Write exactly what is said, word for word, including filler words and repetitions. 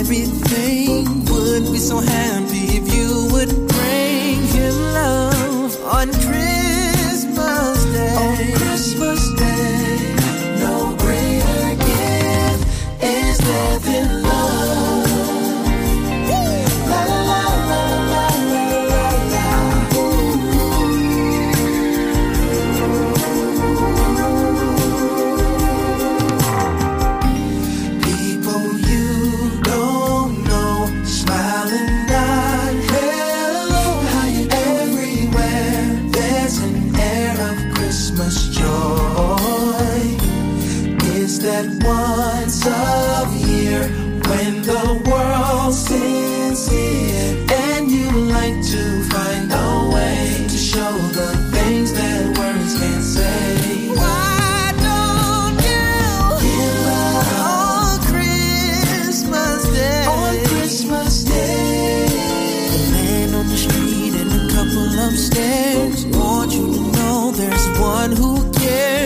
everything would be so happy if you would bring him love on Christmas Day. On Christmas Day, no greater gift is there than love. La la la la la la la la. People you don't know, smiling not hello, how you everywhere. There's an air of Christmas joy. It's that once a year when the world sits here, and you like to find a way to show the things that words can't say. Why don't you Give love on Christmas Day? on Christmas Day. The man on the street and a couple upstairs want you to know there's one who cares.